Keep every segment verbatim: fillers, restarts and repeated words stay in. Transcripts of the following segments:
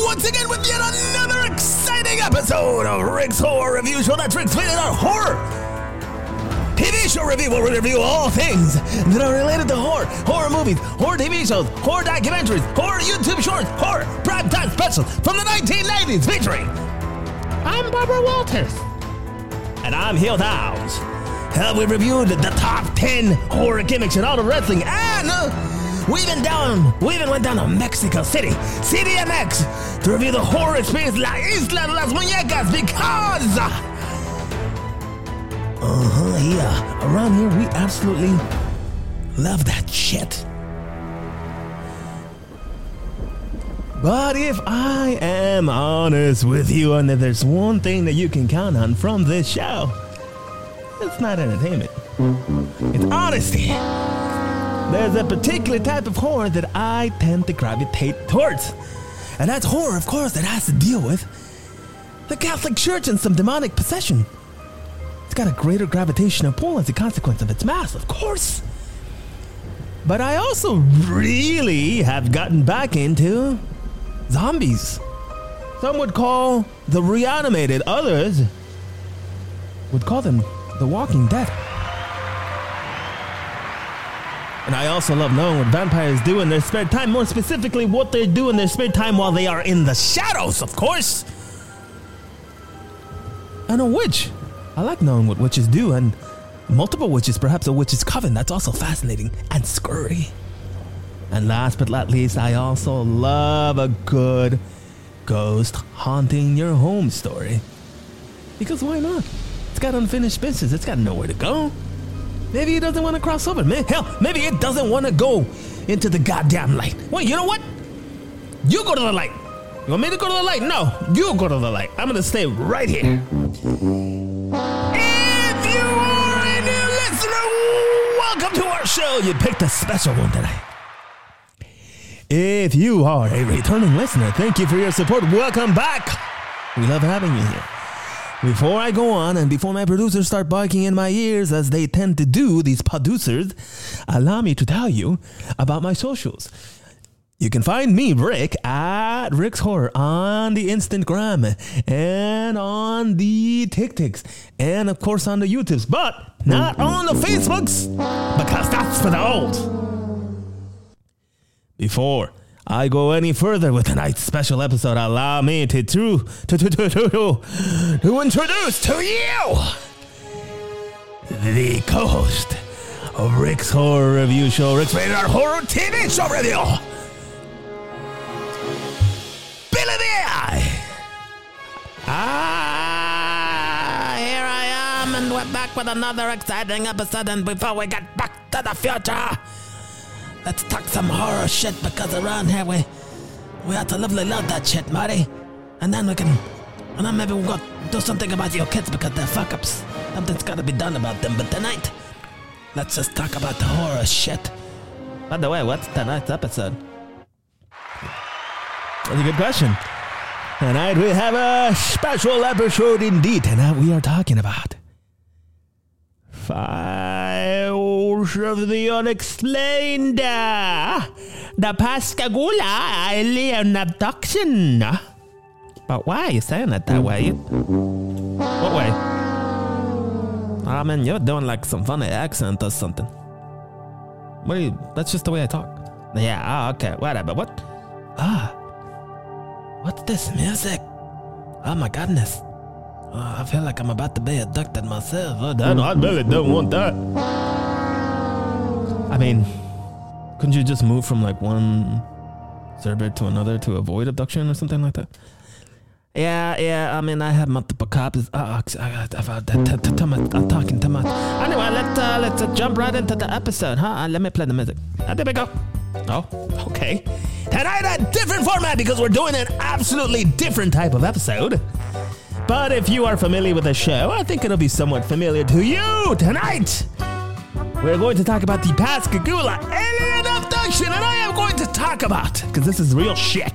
once again with yet another exciting episode of Rick's Horror Review Show. That's Rick's Rated R Horror T V Show Review, where we review all things that are related to horror, horror movies, horror T V shows, horror documentaries, horror YouTube shorts, horror primetime specials from the nineteen nineties featuring. I'm Barbara Walters. And I'm Hill Downs. Hell, we reviewed the top ten horror gimmicks in all of wrestling, and uh, we even down, we even went down to Mexico City, C D M X, to review the horror experience La Isla de las Muñecas, because uh-huh, yeah, around here we absolutely love that shit. But if I am honest with you, and if there's one thing that you can count on from this show, it's not entertainment. It's honesty. There's a particular type of horror that I tend to gravitate towards. And that's horror, of course, that has to deal with the Catholic Church and some demonic possession. It's got a greater gravitational pull as a consequence of its mass, of course. But I also really have gotten back into zombies. Some would call the reanimated, others would call them the Walking Dead. And I also love knowing what vampires do in their spare time, more specifically what they do in their spare time while they are in the shadows, of course. And a witch. I like knowing what witches do, and multiple witches, perhaps a witch's coven. That's also fascinating and scary. And last but not least, I also love a good ghost haunting your home story. Because why not? It's got unfinished business. It's got nowhere to go. Maybe it doesn't want to cross over. Man, hell, maybe it doesn't want to go into the goddamn light. Well, you know what? You go to the light. You want me to go to the light? No, you go to the light. I'm going to stay right here. If you are a new listener, welcome to our show. You picked a special one tonight. If you are a returning listener, thank you for your support. Welcome back. We love having you here. Before I go on, and before my producers start barking in my ears, as they tend to do, these producers, allow me to tell you about my socials. You can find me, Rick, at Rick's Horror on the Instagram and on the TikToks and, of course, on the YouTubes, but not on the Facebooks, because that's for the old. Before I go any further with tonight's special episode, allow me to to to to to, to, to introduce to you the co-host of Rick's Horror Review Show, Rick's Rated R Horror T V Show Review, Billy the Eye. Ah, here I am, and we're back with another exciting episode. And before we get back to the future, let's talk some horror shit, because around here we we have to lovely love that shit, Marty. And then we can, and then maybe we'll go do something about your kids because they're fuck-ups. Something's got to be done about them. But tonight, let's just talk about the horror shit. By the way, what's tonight's episode? That's a good question. Tonight we have a special episode indeed. Tonight we are talking about Files of the Unexplained, the Pascagoula alien abduction. But why are you saying it that way? What way? I mean, you're doing like some funny accent or something. What are you? That's just the way I talk. Yeah, oh, okay, whatever. What? Ah, what's this music? Oh my goodness. Oh, I feel like I'm about to be abducted myself. Oh, damn, I really don't want that. I mean, couldn't you just move from like one server to another to avoid abduction or something like that? Yeah, yeah, I mean, I have multiple copies. Oh, I'm talking too much. Anyway, let's, uh, let's uh, jump right into the episode, huh? Uh, let me play the music. Uh, there we go. Oh, okay. Tonight, a different format because we're doing an absolutely different type of episode. But if you are familiar with the show, I think it'll be somewhat familiar to you. Tonight, we're going to talk about the Pascagoula alien abduction, and I am going to talk about, because this is real shit.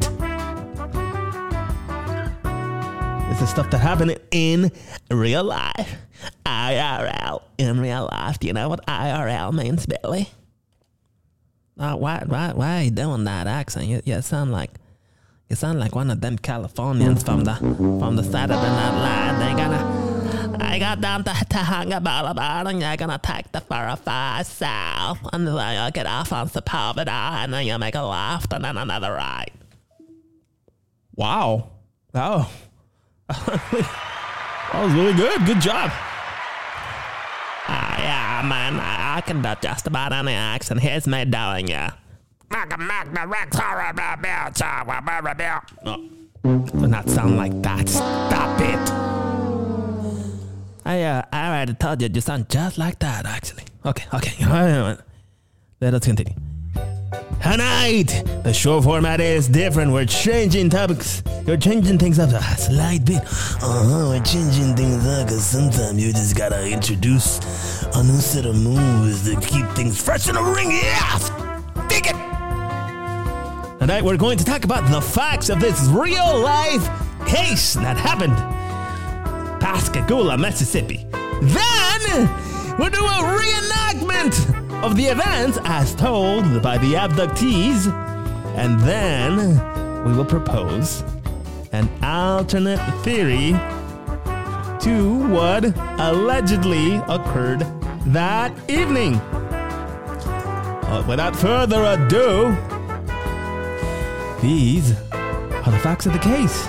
This is stuff that happened in real life. I R L, in real life. Do you know what I R L means, Billy? Uh, why, why, why are you doing that accent? You, you sound like, You sound like one of them Californians from the from the Saturday Night Live. They're gonna, I got down to Tahanga and you're gonna take the four oh five south, and then you get off on Sepulveda, and then you make a left, and then another right. Wow. Oh. That was really good. Good job. Uh, yeah, man, I, I can do just about any accent. Here's me doing ya. Oh, does not sound like that. Stop it. I, uh, I already told you, you sound just like that, actually. Okay, okay. Let us continue. Tonight, the show format is different. We're changing topics. You're changing things up a slight bit. Uh-huh, we're changing things up because sometimes you just gotta introduce a new set of moves to keep things fresh in the ring. Yeah! Dig it! Tonight, we're going to talk about the facts of this real-life case that happened Pascagoula, Mississippi. Then, we'll do a reenactment of the events as told by the abductees, and then we will propose an alternate theory to what allegedly occurred that evening. Uh, without further ado, these are the facts of the case.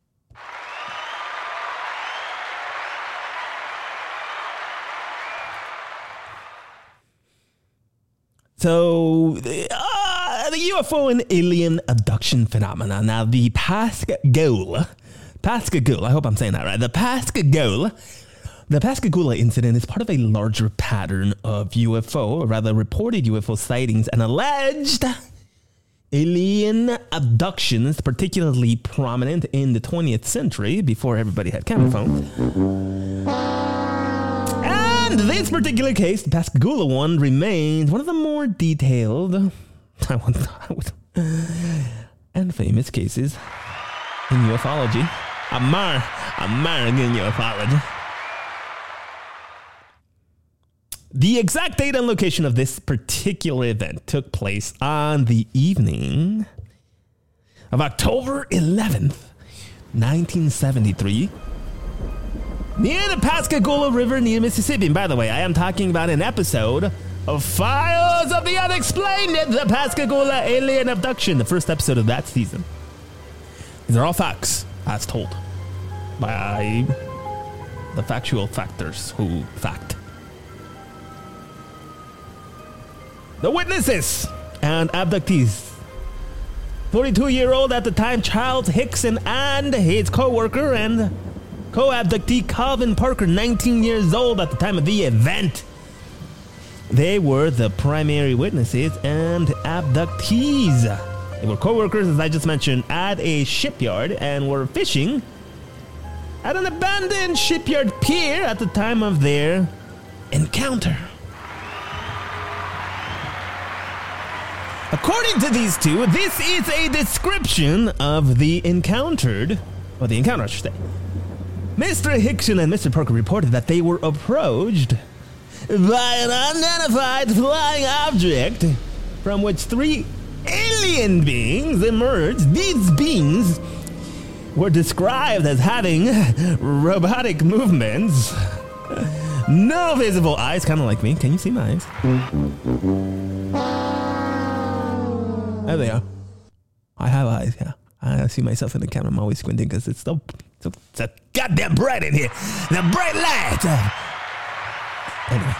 So, uh, the U F O and alien abduction phenomena. Now, the Pascagoula, Pascagoula, I hope I'm saying that right. The Pascagoula, the Pascagoula incident is part of a larger pattern of U F O, or rather reported U F O sightings and alleged alien abductions, particularly prominent in the twentieth century, before everybody had camera phones. And this particular case, the Pascagoula one, remains one of the more detailed I would, I would, and famous cases in ufology. Amar, American ufology. The exact date and location of this particular event took place on the evening of October eleventh, nineteen seventy-three. Near the Pascagoula River near Mississippi. And by the way, I am talking about an episode of Files of the Unexplained, the Pascagoula alien abduction, the first episode of that season. These are all facts, as told by the factual factors who fact. The witnesses and abductees. forty-two-year-old at the time Charles Hickson and his co-worker and co-abductee Calvin Parker, nineteen years old at the time of the event. They were the primary witnesses and abductees. They were co-workers, as I just mentioned, at a shipyard and were fishing at an abandoned shipyard pier at the time of their encounter. According to these two, this is a description of the encountered, or the encounter, I should say. Mister Hickson and Mister Parker reported that they were approached by an unidentified flying object from which three alien beings emerged. These beings were described as having robotic movements, no visible eyes, kind of like me. Can you see my eyes? There they are. I have eyes, yeah. I see myself in the camera. I'm always squinting because it's so, so, so goddamn bright in here. The bright light. Anyway.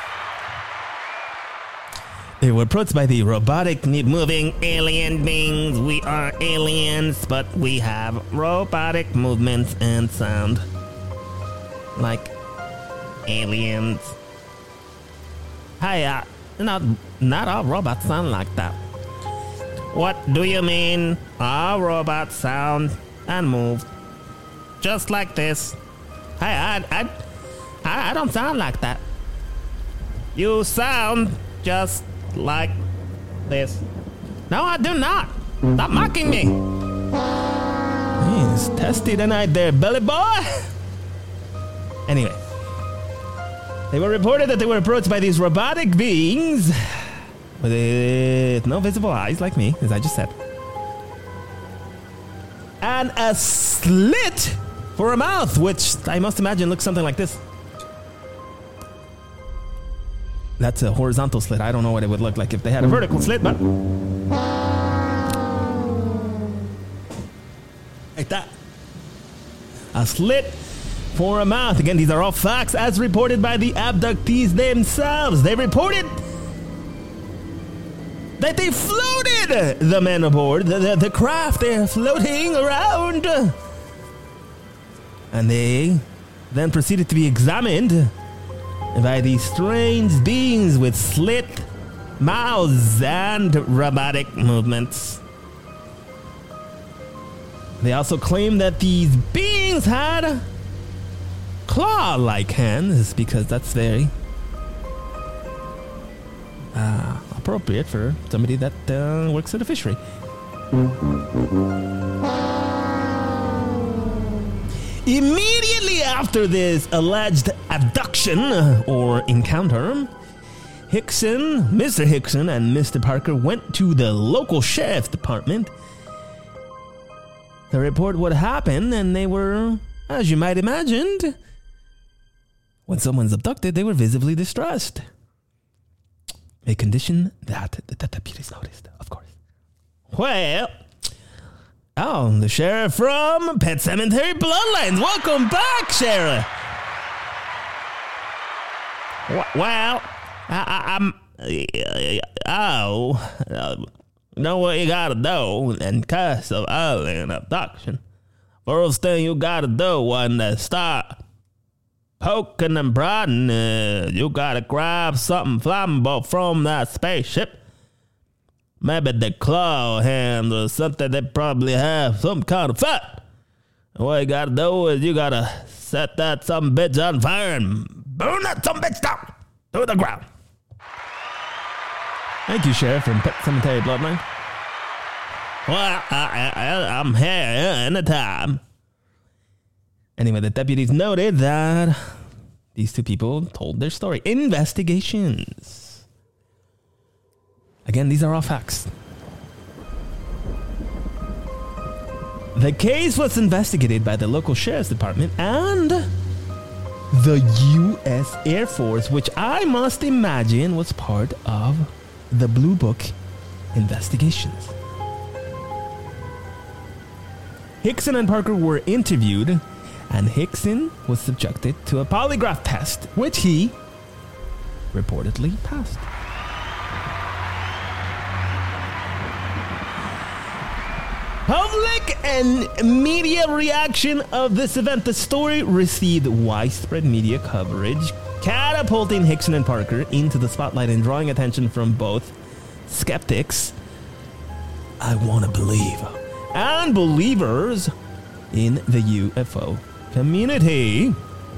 They were approached by the robotic moving alien beings. We are aliens, but we have robotic movements and sound like aliens. Hey, uh, not, not all robots sound like that. What do you mean? All robots sound and move just like this. Hey, I, I, I, I don't sound like that. You sound just like this. No, I do not. Stop mocking me. He's testy tonight there, belly boy. Anyway, they were reported that they were approached by these robotic beings with no visible eyes like me, as I just said. and a slit for a mouth, which I must imagine looks something like this. That's a horizontal slit. I don't know what it would look like if they had a vertical slit, but like that. A slit for a mouth. Again, these are all facts as reported by the abductees themselves. They reported that they floated the men aboard the, the, the craft. They're floating around. And they then proceeded to be examined by these strange beings with slit mouths and robotic movements. They also claim that these beings had claw-like hands, because that's very uh, appropriate for somebody that uh, works at a fishery. Immediately after this alleged abduction or encounter, Hickson, Mister Hickson and Mister Parker went to the local sheriff's department to report what happened, and they were, as you might imagine, when someone's abducted, they were visibly distressed. A condition that the deputies noticed, of course. Well, oh, the sheriff from Pet Sematary Bloodlines. Welcome back, Sheriff. Well, I, I, I'm. Oh, uh, you know what you gotta do in case of alien abduction? First thing you gotta do when they start poking and prodding, uh, you gotta grab something flammable from that spaceship. Maybe the claw hand or something. They probably have some kind of fat. And what you gotta do is you gotta set that some bitch on fire and burn that some bitch down to the ground. Thank you, Sheriff, from Pet Sematary Bloodline. Well, I, I, I'm here anytime. Anyway, the deputies noted that these two people told their story. Investigations. Again, these are all facts. The case was investigated by the local sheriff's department and the U S Air Force, which I must imagine was part of the Blue Book investigations. Hickson and Parker were interviewed, and Hickson was subjected to a polygraph test, which he reportedly passed. Public and media reaction of this event. The story received widespread media coverage, catapulting Hickson and Parker into the spotlight and drawing attention from both skeptics, I want to believe, and believers in the U F O community.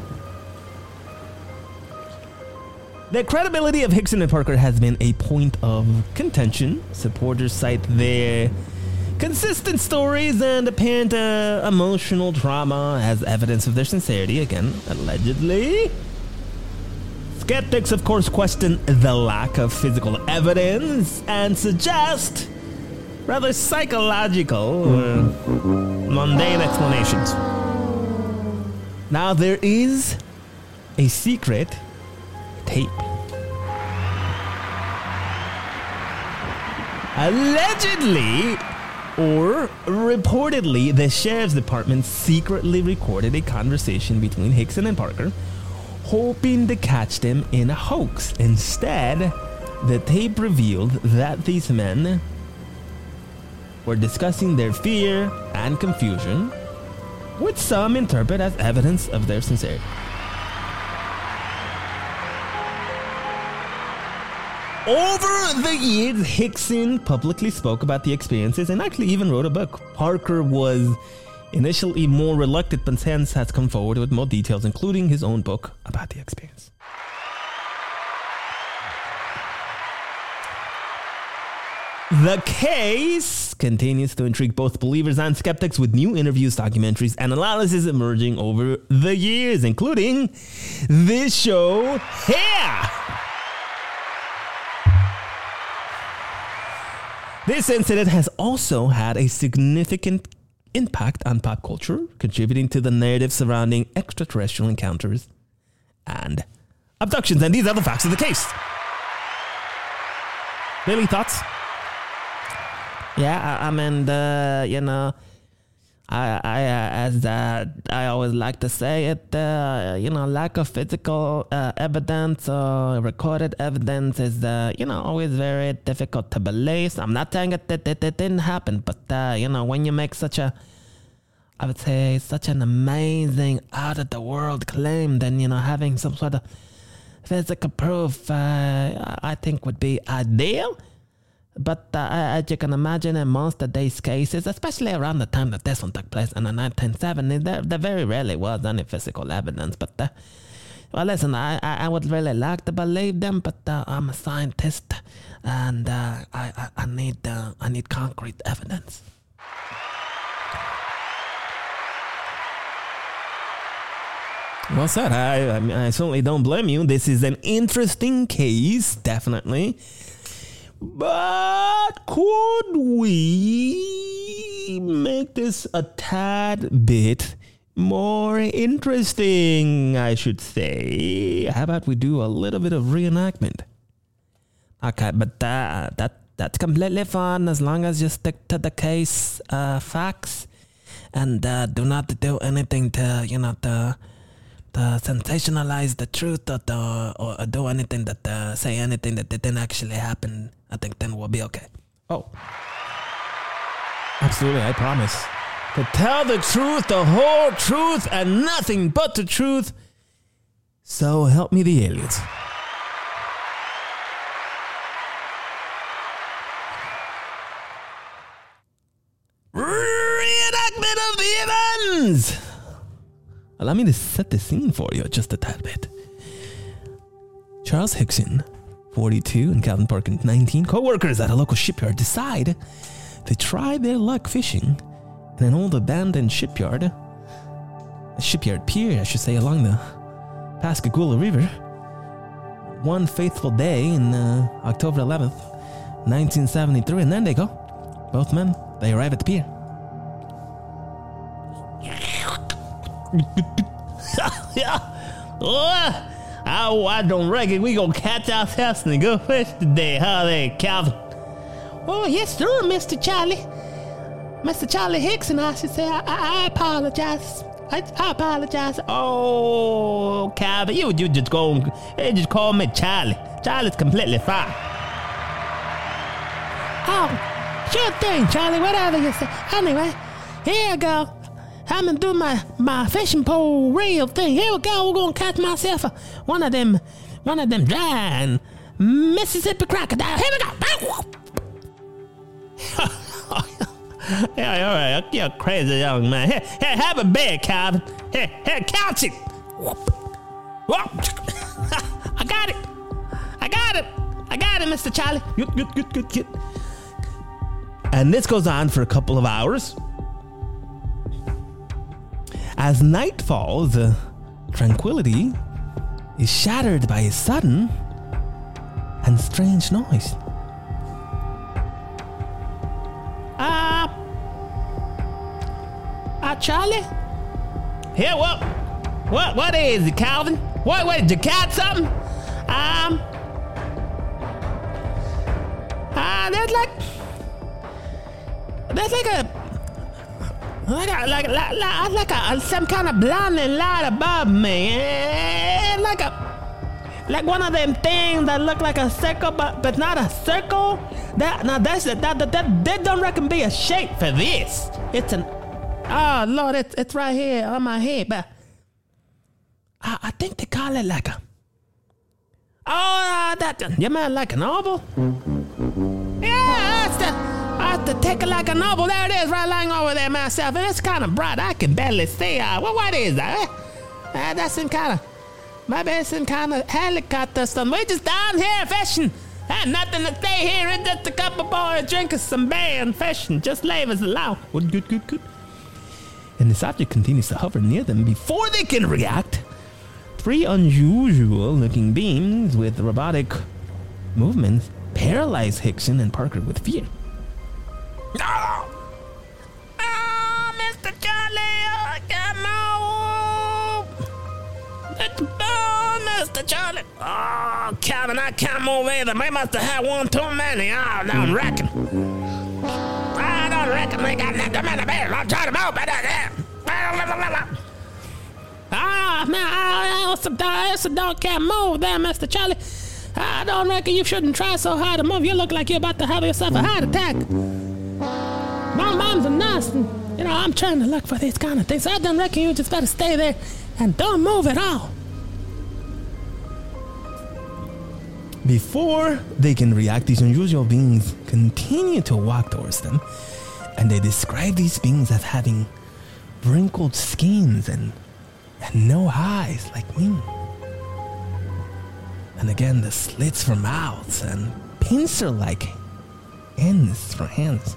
The credibility of Hickson and Parker has been a point of contention. Supporters cite their consistent stories and apparent uh, emotional trauma as evidence of their sincerity, again, allegedly. Skeptics, of course, question the lack of physical evidence and suggest rather psychological or mundane explanations. Now, there is a secret tape. Allegedly, or reportedly, the sheriff's department secretly recorded a conversation between Hickson and Parker, hoping to catch them in a hoax. Instead, the tape revealed that these men were discussing their fear and confusion, which some interpret as evidence of their sincerity. Over the years, Hickson publicly spoke about the experiences and actually even wrote a book. Parker was initially more reluctant, but since has come forward with more details, including his own book about the experience. The case continues to intrigue both believers and skeptics, with new interviews, documentaries, and analysis emerging over the years, including this show here. This incident has also had a significant impact on pop culture, contributing to the narrative surrounding extraterrestrial encounters and abductions. And these are the facts of the case. Billy, thoughts? Yeah, I, I mean, the, you know, I, I, uh, as uh, I always like to say it, uh, you know, lack of physical uh, evidence or recorded evidence is, uh, you know, always very difficult to believe. So I'm not saying it, that it, it didn't happen, but, uh, you know, when you make such a, I would say, such an amazing, out-of-the-world claim, then, you know, having some sort of physical proof, uh, I think would be ideal. But uh, as you can imagine, in most of these cases, especially around the time that this one took place in the nineteen seventies, there, there very rarely was any physical evidence. But, uh, well, listen, I, I, I would really like to believe them, but uh, I'm a scientist, and uh, I, I, I need uh, I need concrete evidence. Well said. I, I, mean, I certainly don't blame you. This is an interesting case, definitely. But could we make this a tad bit more interesting, I should say? How about we do a little bit of reenactment? Okay, but uh, that that's completely fine as long as you stick to the case uh, facts and uh, do not do anything to, you know, to, to sensationalize the truth or, to, or do anything that, uh, say anything that didn't actually happen. I think then we'll be okay. Oh. Absolutely, I promise. To tell the truth, the whole truth, and nothing but the truth. So help me the aliens. Reenactment of the events! Allow me to set the scene for you just a tad bit. Charles Hickson, forty-two, and Calvin Parker, nineteen, co-workers at a local shipyard, decide to try their luck fishing in an old abandoned shipyard, a shipyard pier, I should say, along the Pascagoula River. One faithful day in uh, October eleventh, nineteen seventy-three, and then they go. Both men, they arrive at the pier. Yeah. Oh, I, I don't reckon we gonna catch ourselves and go fish today, huh, there, Calvin? Oh, yes, sir, Mister Charlie. Mister Charlie Hickson, I should say. I, I, I apologize. I, I apologize. Oh, Calvin, you, you just go, you just call me Charlie. Charlie's completely fine. Oh, sure thing, Charlie, whatever you say. Anyway, here you go. I'm gonna do my, my fishing pole reel thing. Here we go. We're gonna catch myself a, one of them, one of them giant Mississippi crocodile. Here we go. Yeah, all right. You're a crazy young man. Here, here, have a bed, Calvin. Here, here, couch it. I got it. I got it. I got it, Mister Charlie. Good, good, good, good, good. And this goes on for a couple of hours. As night falls, uh, tranquility is shattered by a sudden and strange noise. Uh, uh, Charlie? Here, what? What? What is it, Calvin? What? What? Did you catch something? Um. Uh, there's like, there's like a. Like a, like, like, like, like a, some kind of blinding light above me. Eh, like a, like one of them things that look like a circle, but but not a circle. That now that's that that that, that don't reckon be a shape for this. It's an, oh Lord, it's it's right here on my head, but I, I think they call it like a. Oh, uh, that you mean like an oval? Yeah, that's the. I have to take it like a novel. There it is, right lying over there myself. And it's kind of bright. I can barely see. Uh, well, what is that? Uh, that's some kind of, maybe it's some kind of helicopter or something. We're just down here fishing. Had nothing to stay here. It's just a couple boys drinking some beer and fishing. Just leave us alone. Good, good, good, good. And this object continues to hover near them before they can react. Three unusual looking beings with robotic movements paralyze Hickson and Parker with fear. No! Ah, Mister Charlie. Oh, Calvin, I can't move either. They must have had one too many. I don't reckon. I don't reckon they got that many bears. I'm trying to move, but ah, man, it's a dog, it's a dog can't move there, Mister Charlie. I don't reckon you shouldn't try so hard to move. You look like you're about to have yourself a heart attack. My mom's a nurse, and, you know, I'm trying to look for these kind of things. I don't reckon you just better stay there and don't move at all. Before they can react, these unusual beings continue to walk towards them, and they describe these beings as having wrinkled skins and, and no eyes like me. And again, the slits for mouths and pincer-like ends for hands.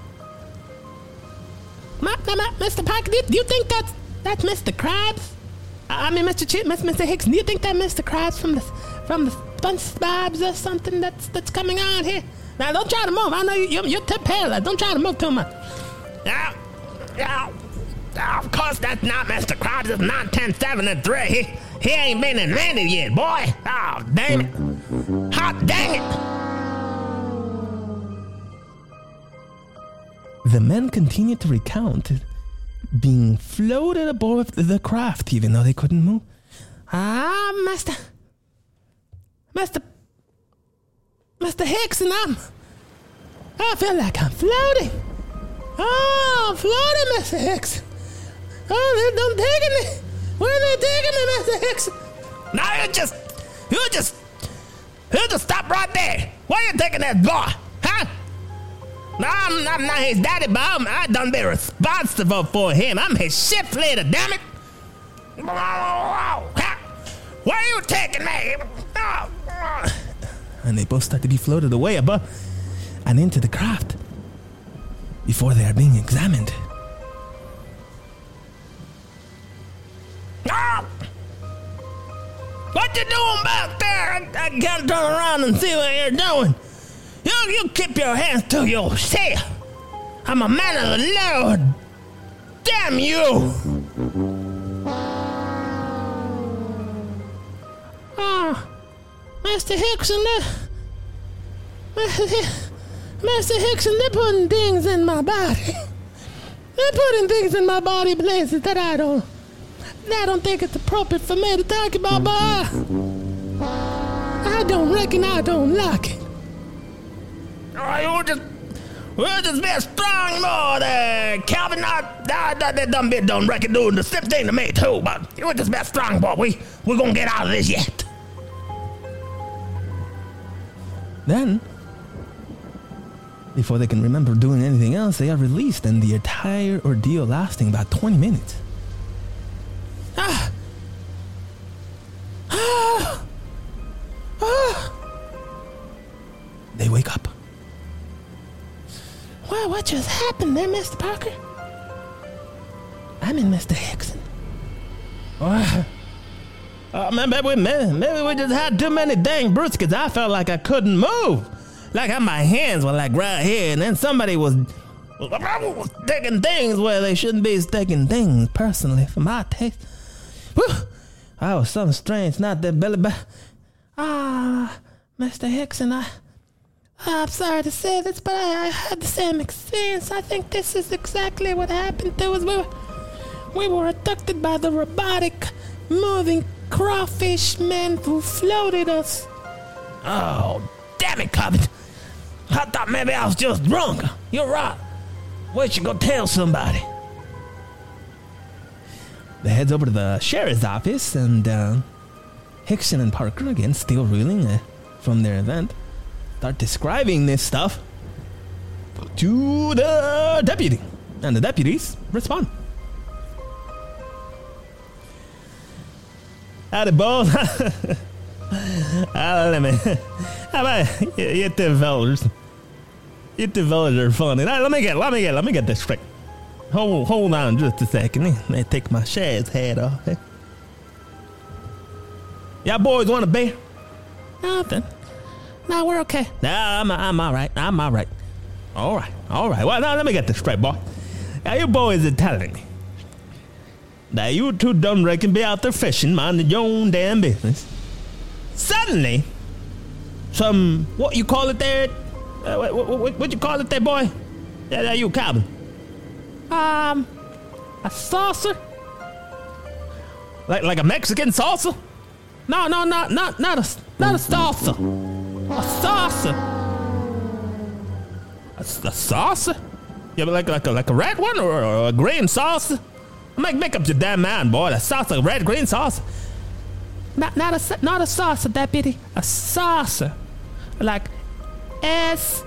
Ma, ma, ma, Mister Parker, do you, do you think that's that's Mister Krabs? I mean, Mister Ch- Mister Hicks, do you think that Mister Krabs from the from the SpongeBob's or something that's that's coming on here? Now, don't try to move. I know you, you're, you're too paralyzed. Don't try to move too much. Yeah, yeah. Of course, that's not Mister Krabs. It's not ten seventy-three. He, he ain't been invented yet, boy. Oh, dang it. Hot dang it. The men continued to recount being floated aboard the craft, even though they couldn't move. Ah, Master... Mister Mister Hicks, and I'm... I feel like I'm floating. Oh, I'm floating, Mister Hicks. Oh, they're done taking me. Where are they taking me, Mister Hicks? Now you just... You just... You just stop right there. Where you taking that boy? Huh? No, I'm, I'm not his daddy, but I'm, I done be responsible for him. I'm his shift leader, damn it. Where are you taking me? Oh. And they both start to be floated away above and into the craft before they are being examined. Oh. What you doing back there? I, I can't turn around and see what you're doing. You, you keep your hands to yourself. I'm a man of the Lord. Damn you. Oh, Master Hickson, that... Master Hickson, they're putting things in my body. They're putting things in my body places that I don't... I don't think it's appropriate for me to talk about, but I, I don't reckon I don't like it. Oh, you just... We'll just be a strong more there, Calvin. I, I, that dumb bit don't reckon doing the same thing to me, too, but you just be a strong boy. We, we're gonna get out of this yet. Then, before they can remember doing anything else, they are released, and the entire ordeal lasting about twenty minutes. Ah! Ah! Ah! They wake up. Well, what just happened there, Mister Parker? I'm in Mister Hickson. Oh, uh, maybe, we, maybe we just had too many dang brewskis. I felt like I couldn't move. Like my hands were like right here, and then somebody was sticking things where they shouldn't be sticking things, personally, for my taste. Whew. That was something strange, not that belly button. Ah, Mister Hickson, I... I'm sorry to say this, but I, I had the same experience. I think this is exactly what happened to us. We were, we were abducted by the robotic, moving crawfish men who floated us. Oh, damn it, Cobbett. I thought maybe I was just drunk. You're right. We should go tell somebody. They heads over to the sheriff's office, and uh, Hickson and Parker, again, still reeling uh, from their event, start describing this stuff to the deputy, and the deputies respond. Howdy, boys. uh, let me, how about you, you two fellas? You two fellas are funny. Now, let me get, let me get, let me get this straight. Hold, hold on just a second. Let me take my sheriff's hat off. Eh? Y'all boys want a beer? Nothing. No, we're okay. Nah, I'm, I'm all right. I'm all right. All right. All right. Well, now let me get this straight, boy. Now, you boys are telling me that you two done reckon be out there fishing, minding your own damn business. suddenly, some, what you call it there? Uh, what, what, what, what you call it there, boy? Yeah, yeah, you, Calvin. Um, a saucer? Like like a Mexican salsa? No, no, not not not a not a salsa. A saucer. A, a saucer? Yeah, but like like a, like a red one or, or a green saucer? Make make up your damn mind, boy. A saucer, red green saucer. Not not a not a saucer, deputy. A saucer, like S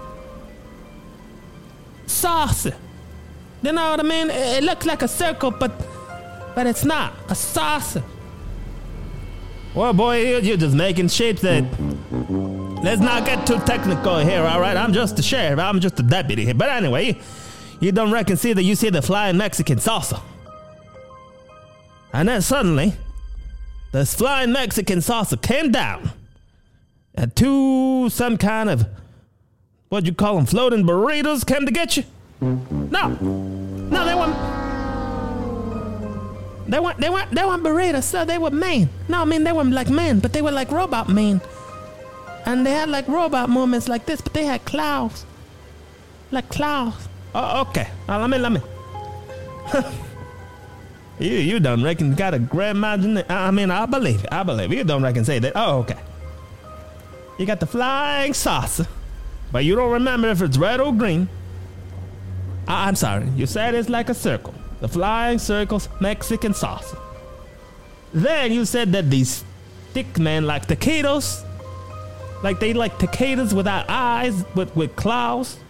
saucer. You know what I mean? It, it looks like a circle, but but it's not a saucer. Well, boy, you're just making shapes that. Let's not get too technical here, all right? I'm just the sheriff. I'm just the deputy here. But anyway, you don't reckon see that you see the flying Mexican salsa. And then suddenly, this flying Mexican salsa came down and two some kind of, what you call them, floating burritos came to get you? No. No, they weren't. They weren't, they weren't, they weren't burritos, so they were men. No, I mean, they weren't like men, but they were like robot men. And they had like robot movements like this, but they had claws. Like claws. Oh, okay. Uh, let me, let me. you, you don't reckon you got a great imagination. I mean, I believe it. I believe it. You don't reckon say that. Oh, okay. You got the flying saucer, but you don't remember if it's red or green. I, I'm sorry. You said it's like a circle. The flying circles, Mexican sauce. Then you said that these stick men like taquitos, like they like taquitos without eyes, with, with claws,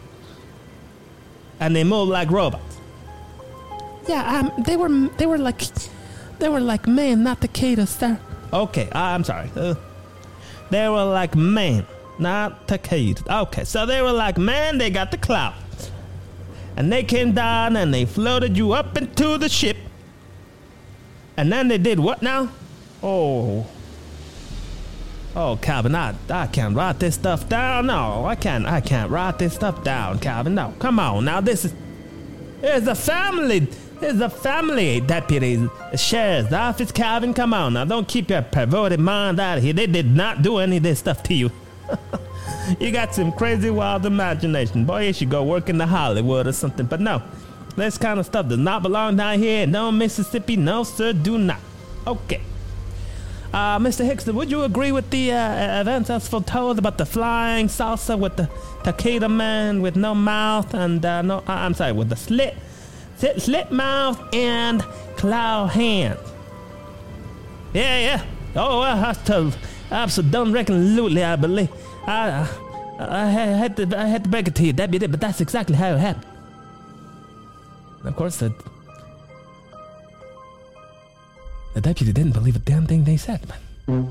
and they move like robots. Yeah, um, they were they were like they were like men, not taquitos, sir. Okay, I'm sorry. Uh, they were like men, not taquitos. Okay, so they were like men. They got the claws. And they came down and they floated you up into the ship. And then they did what now? Oh. Oh, Calvin, I, I can't write this stuff down. No, I can't I can't write this stuff down, Calvin. No, come on now. This is It's a family. It's a family deputy. Sheriff's office, Calvin. Come on now. Don't keep your perverted mind out of here. They did not do any of this stuff to you. You got some crazy wild imagination. Boy, you should go work in the Hollywood or something. But no, this kind of stuff does not belong down here. No, Mississippi. No, sir, do not. Okay. Uh, Mister Hickson, would you agree with the uh, events as foretold about the flying salsa with the taquito man with no mouth and, uh, no, uh, I'm sorry, with the slit, slit, slit mouth and claw hands? Yeah, yeah. Oh, well, I still, absolutely, I believe. I, I, I had to, I had to break it to you, deputy, but that's exactly how it happened. And of course, the, the deputy didn't believe a damn thing they said. But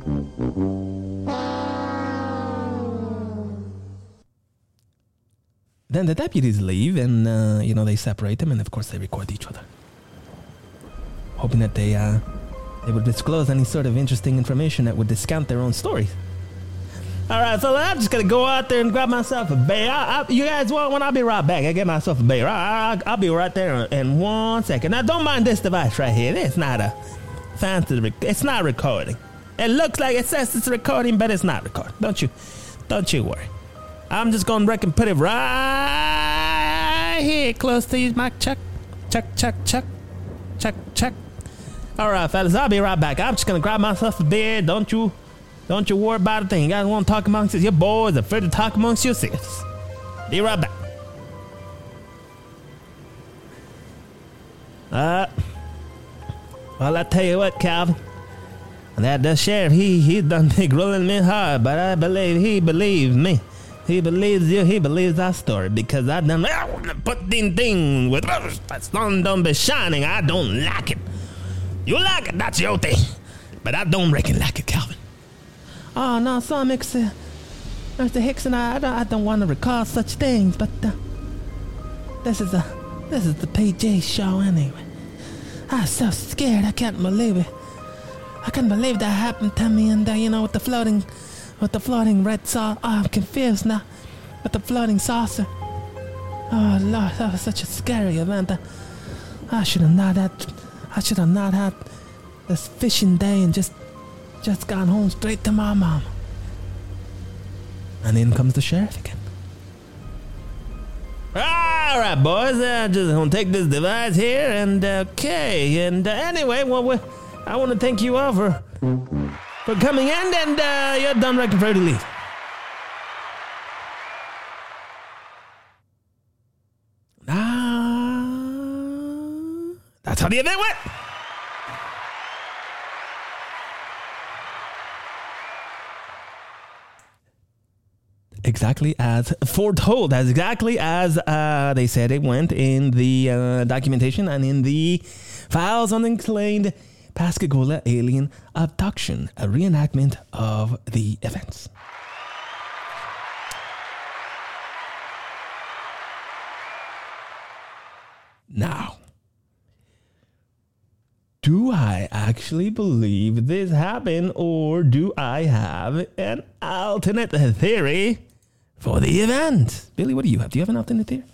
then the deputies leave, and uh, you know they separate them, and of course they record each other, hoping that they uh, they would disclose any sort of interesting information that would discount their own stories. All right, so I'm just gonna go out there and grab myself a beer. I, I, you guys want one? I'll be right back. I get myself a beer. I, I, I'll be right there in one second. Now, don't mind this device right here. It's not a fancy. Rec- it's not recording. It looks like it says it's recording, but it's not recording. Don't you? Don't you worry. I'm just gonna reckon put it right here, close to you, mic check, check, check, check, check, check. All right, fellas, I'll be right back. I'm just gonna grab myself a beer. Don't you? Don't you worry about a thing. You guys want to talk amongst yourselves? Your boys are afraid to talk amongst yourselves. Be right back. Uh, well, I tell you what, Calvin. That the sheriff, he he done been grilling me hard, but I believe he believes me. He believes you. He believes our story because I done put ding ding with the sun don't be shining. I don't like it. You like it? That's your thing. But I don't reckon like it, Calvin. Oh, no, so Mister Mister Hickson, I, I don't, I don't want to recall such things, but uh, this is a this is the P J show anyway. I'm so scared. I can't believe it. I can't believe that happened to me, and uh, you know, with the floating, with the floating red sauce. Oh, I'm confused now. With the floating saucer. Oh Lord, that was such a scary event. I, I should have not had. I should have not had this fishing day and just just gone home straight to my mom. And in comes the sheriff again. All right, boys, uh, just gonna take this device here, and okay, and uh, anyway, well, we, I want to thank you all for for coming in, and uh, you're done ready for to leave. Ah, that's how the event went. Exactly as foretold, as exactly as uh, they said it went in the uh, documentation and in the files on the claimed Pascagoula alien abduction, a reenactment of the events. Now, do I actually believe this happened, or do I have an alternate theory for the event? Billy, what do you have? Do you have an alternate theory?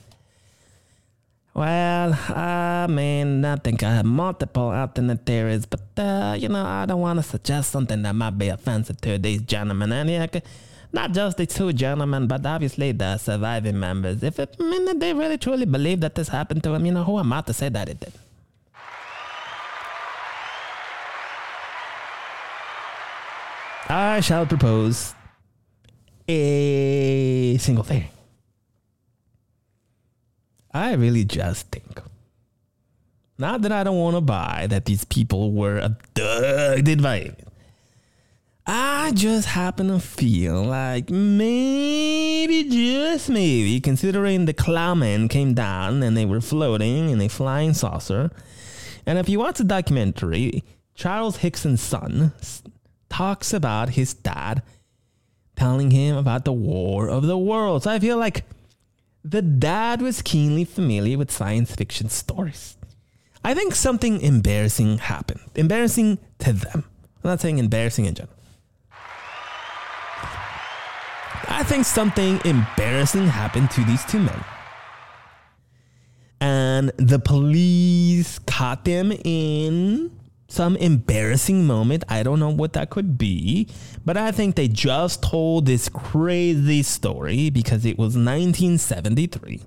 Well, I mean, I think I have multiple alternate theories, but, uh, you know, I don't want to suggest something that might be offensive to these gentlemen. And yeah, not just the two gentlemen, but obviously the surviving members. If it, I mean, they really truly believe that this happened to them, you know, who am I to say that it did? I shall propose a single theory. I really just think, not that I don't want to buy that these people were abducted by aliens, I just happen to feel like maybe, just maybe, considering the Clawmen came down and they were floating in a flying saucer, and if you watch the documentary, Charles Hickson's son talks about his dad telling him about the War of the Worlds. I feel like the dad was keenly familiar with science fiction stories. I think something embarrassing happened. Embarrassing to them. I'm not saying embarrassing in general. I think something embarrassing happened to these two men. And the police caught them in some embarrassing moment. I don't know what that could be, but I think they just told this crazy story because it was nineteen seventy-three,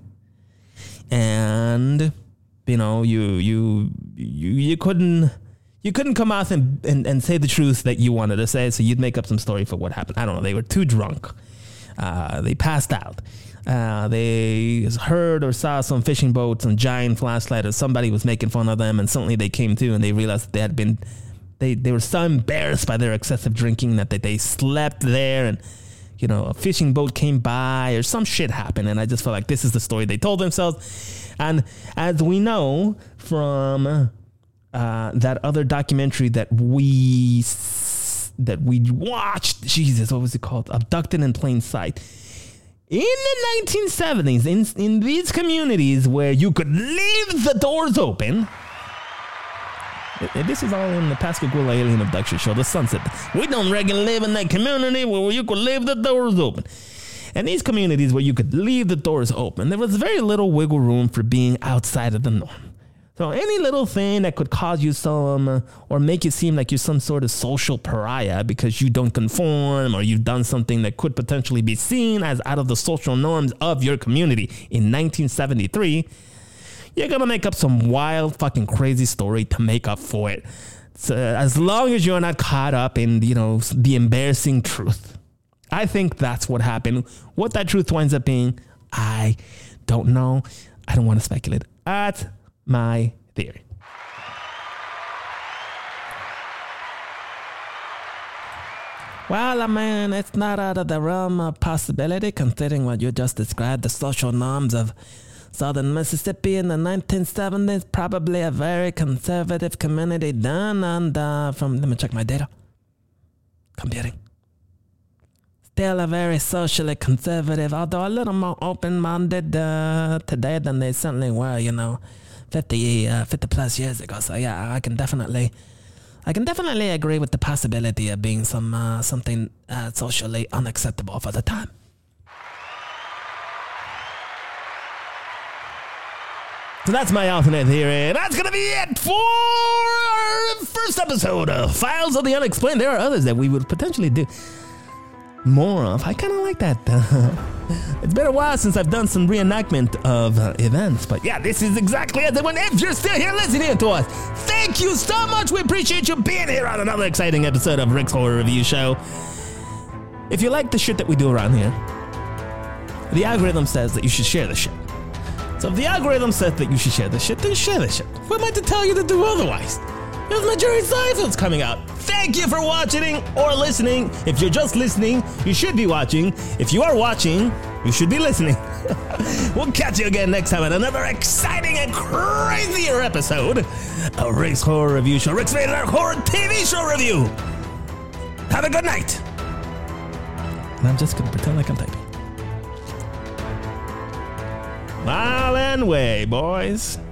and you know, you you you you couldn't you couldn't come out and, and and say the truth that you wanted to say, so you'd make up some story for what happened. I don't know. They were too drunk. Uh, they passed out. Uh, they heard or saw some fishing boats and giant flashlight, or somebody was making fun of them, and suddenly they came to and they realized that they had been, they, they were so embarrassed by their excessive drinking that they, they slept there, and, you know, a fishing boat came by or some shit happened, and I just felt like this is the story they told themselves. And as we know from uh, that other documentary that we that we watched, Jesus, what was it called? Abducted in Plain Sight. In the nineteen seventies, in, in these communities where you could leave the doors open, this is all in the Pascagoula Alien Abduction Show, The Sunset. We don't regularly live in that community where you could leave the doors open. And these communities where you could leave the doors open, there was very little wiggle room for being outside of the norm. So any little thing that could cause you some, uh, or make you seem like you're some sort of social pariah because you don't conform, or you've done something that could potentially be seen as out of the social norms of your community in nineteen seventy-three, you're going to make up some wild fucking crazy story to make up for it. So as long as you're not caught up in, you know, the embarrassing truth. I think that's what happened. What that truth winds up being, I don't know. I don't want to speculate. That's my theory. Well, I mean, it's not out of the realm of possibility, considering what you just described, the social norms of southern Mississippi in the nineteen seventies. Probably a very conservative community done, and uh, from, let me check my data. Computing. Still a very socially conservative, although a little more open-minded uh, today than they certainly were, you know, fifty, uh, fifty plus years ago. So yeah, I can definitely, I can definitely agree with the possibility of being some uh, something uh, socially unacceptable for the time. So that's my alternate theory. That's going to be it for our first episode of Files of the Unexplained. There are others that we would potentially do more of. I kind of like that. It's been a while since I've done some reenactment of uh, events, but yeah, this is exactly it. When if you're still here listening to us, thank you so much. We appreciate you being here on another exciting episode of Rick's Horror Review Show. If you like the shit that we do around here, the algorithm says that you should share the shit. So if the algorithm says that you should share this shit, then share this shit. What am I to tell you to do otherwise? It was my Jerry Seinfeld's coming out. Thank you for watching or listening. If you're just listening, you should be watching. If you are watching, you should be listening. We'll catch you again next time on another exciting and crazier episode of Rick's Horror Review Show. Rick's Rated R Horror T V Show Review. Have a good night. And I'm just going to pretend like I'm typing. Mile and way, boys.